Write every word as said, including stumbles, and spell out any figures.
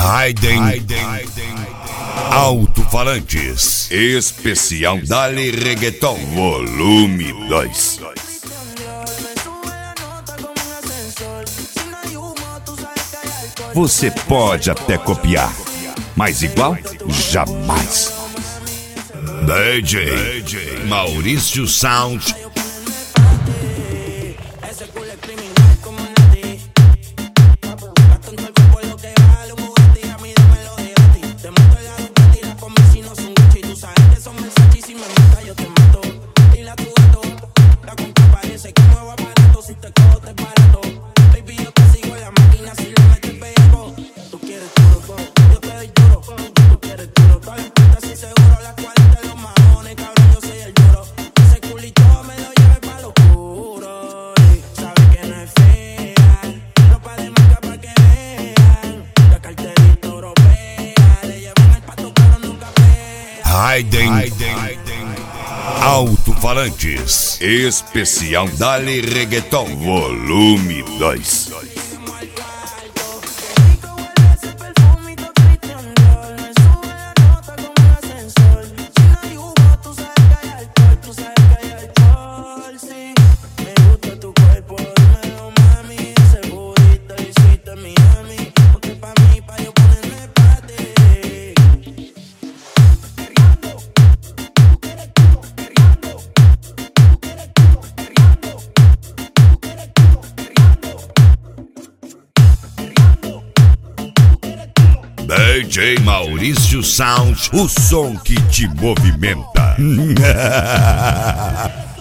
Raiden Alto-Falantes. Especial Dali Reggaeton Volume dois. Você pode até copiar, mas igual, jamais. D J Maurício Sound. Raiden Alto-Falantes. Especial Dali Reggaeton Volume dois. D J Maurício Sound, o som que te movimenta.